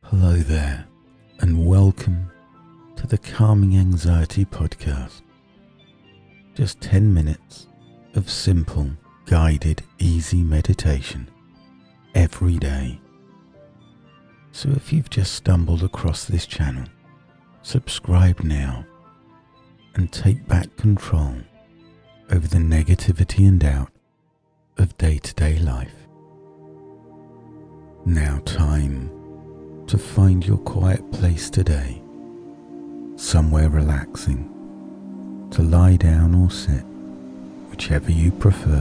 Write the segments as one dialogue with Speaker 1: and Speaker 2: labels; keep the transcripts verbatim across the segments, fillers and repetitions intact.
Speaker 1: Hello there, and welcome to the Calming Anxiety Podcast. Just ten minutes of simple, guided, easy meditation every day. So if you've just stumbled across this channel, subscribe now and take back control over the negativity and doubt of day-to-day life. Now time to find your quiet place today, somewhere relaxing, to lie down or sit, whichever you prefer,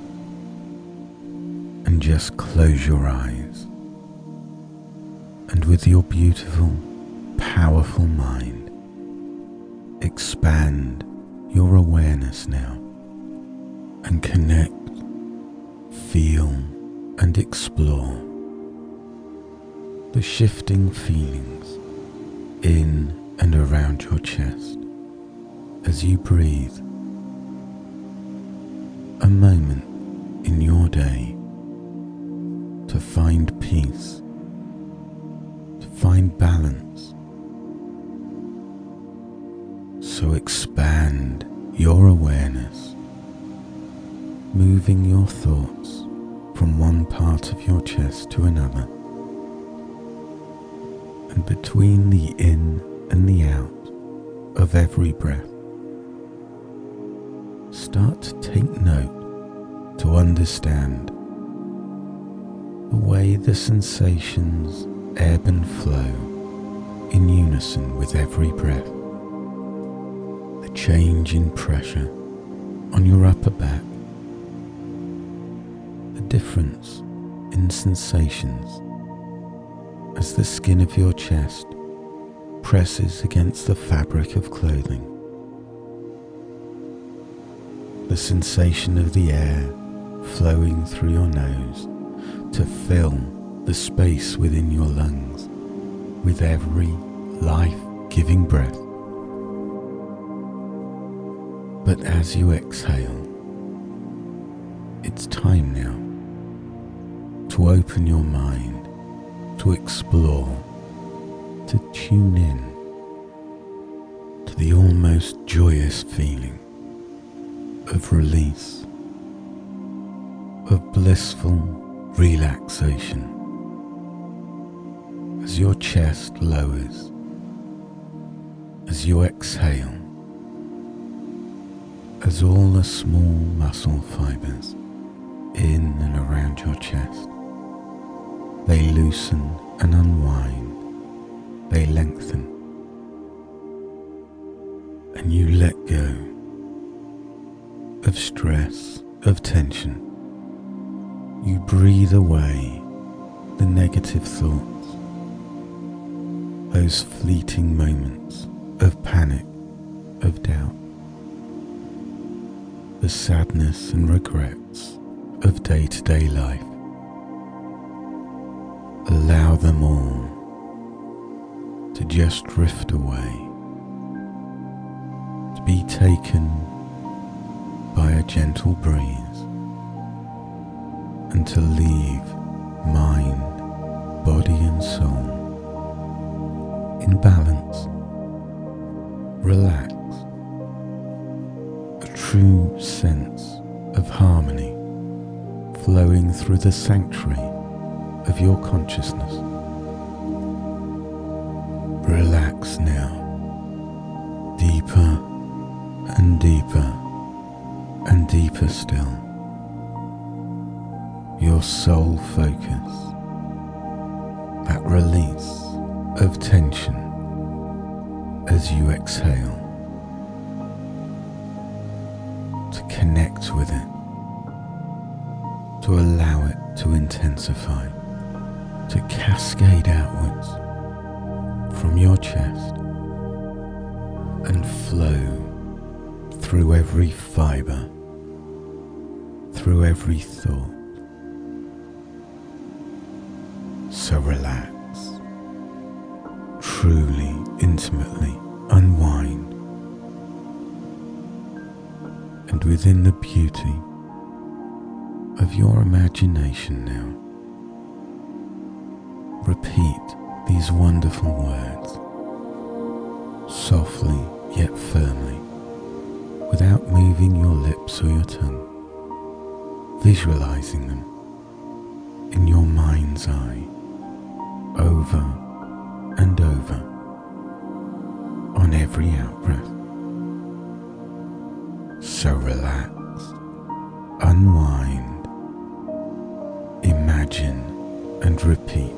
Speaker 1: and just close your eyes. And with your beautiful, powerful mind, expand your awareness now and connect, feel, and explore the shifting feelings in and around your chest as you breathe. A moment in your day to find peace, to find balance. So expand your awareness, moving your thoughts from one part of your chest to another, and between the in and the out of every breath. Start to take note to understand the way the sensations ebb and flow in unison with every breath. The change in pressure on your upper back, the difference in sensations as the skin of your chest presses against the fabric of clothing. The sensation of the air flowing through your nose to fill the space within your lungs with every life-giving breath. But as you exhale, it's time now to open your mind, to explore, to tune in to the almost joyous feeling of release, of blissful relaxation as your chest lowers, as you exhale, as all the small muscle fibers in and around your chest, they loosen and unwind, they lengthen, and you let go of stress, of tension. You breathe away the negative thoughts, those fleeting moments of panic, of doubt, the sadness and regrets of day-to-day life. Allow them all to just drift away, to be taken by a gentle breeze, and to leave mind, body and soul in balance, relaxed, a true sense of harmony flowing through the sanctuary of your consciousness. Relax now, deeper and deeper and deeper still. Your sole focus, that release of tension as you exhale, to connect with it, to allow it to intensify, to cascade outwards from your chest and flow through every fiber, through every thought. So relax, truly, intimately unwind, and within the beauty of your imagination now, repeat these wonderful words, softly yet firmly, without moving your lips or your tongue, visualizing them in your mind's eye, over and over, on every out-breath. So relax, unwind, imagine and repeat.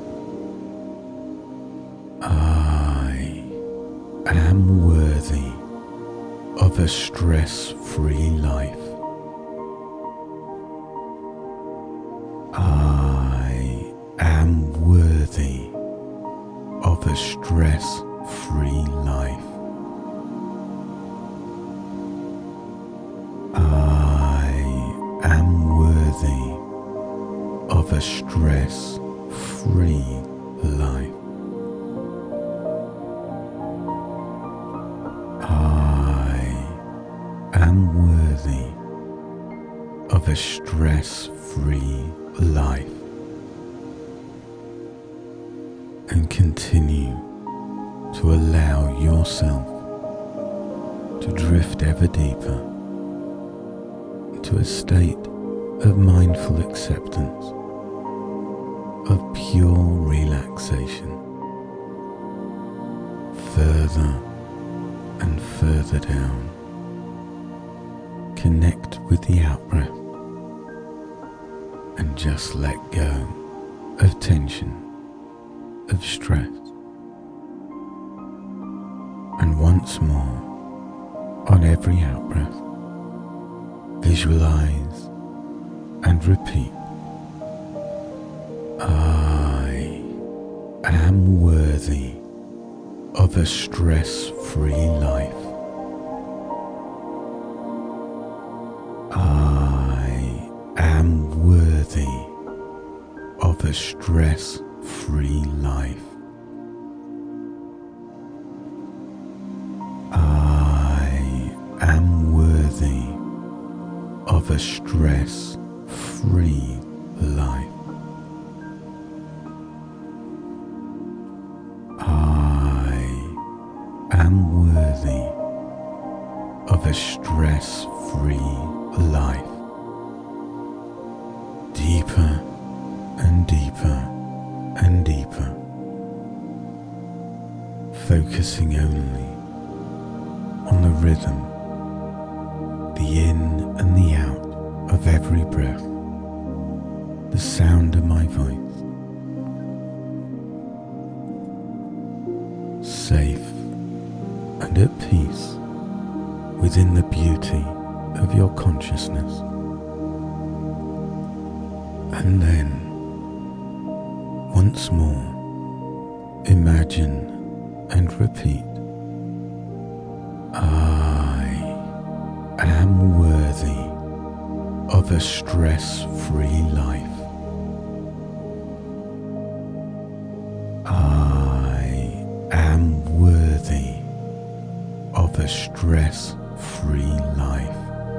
Speaker 1: I am worthy of a stress-free life. I am worthy of a stress-free life. I am worthy of a stress-free life. I am worthy of a stress-free life. And continue to allow yourself to drift ever deeper into a state of mindful acceptance, of pure relaxation, further and further down. Connect with the out-breath and just let go of tension, of stress. And once more, on every out-breath, visualize and repeat. I am worthy of a stress-free life. I am worthy of a stress-free life. I am worthy of a stress-free life. I am worthy of a stress-free life. Deeper and deeper and deeper, focusing only on the rhythm, the in and the out of every breath, the sound of my voice. Safe and at peace within the beauty of your consciousness. And then, once more, imagine and repeat. I am worthy of a stress-free life. I am worthy of a stress-free life.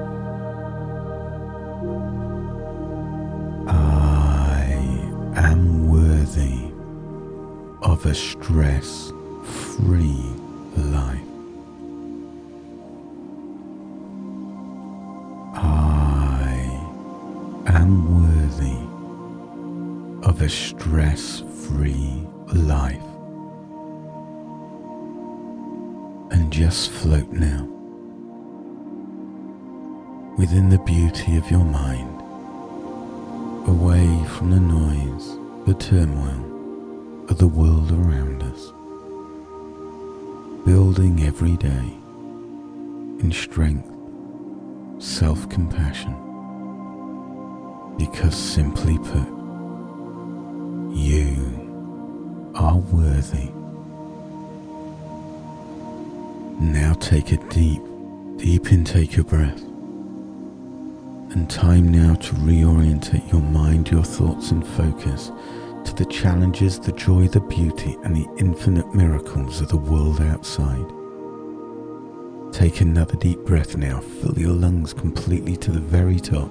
Speaker 1: I am worthy of a stress-free life. I am worthy of a stress-free life. And just float now within the beauty of your mind, away from the noise, the turmoil of the world around us, building every day in strength, self-compassion, because simply put, you are worthy. Now take a deep, deep intake of breath, and time now to reorientate your mind, your thoughts and focus to the challenges, the joy, the beauty and the infinite miracles of the world outside. Take another deep breath now, fill your lungs completely to the very top,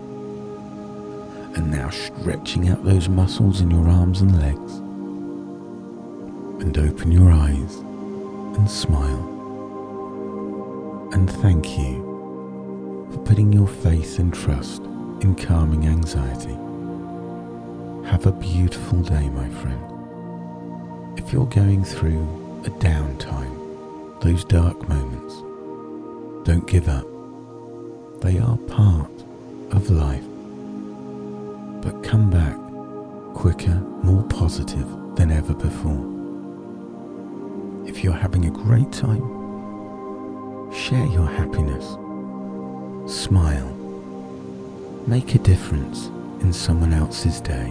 Speaker 1: and now stretching out those muscles in your arms and legs. and open your eyes and smile. And thank you for putting your faith and trust in calming anxiety. Have a beautiful day, my friend. If you're going through a downtime, those dark moments, don't give up. They are part of life. But come back quicker, more positive than ever before. If you're having a great time, share your happiness. Smile. Make a difference in someone else's day.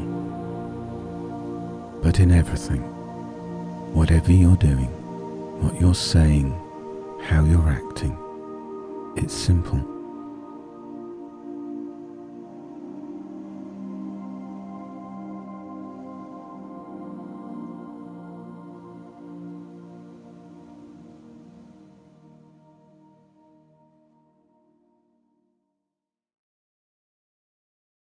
Speaker 1: But in everything, whatever you're doing, what you're saying, how you're acting, it's simple.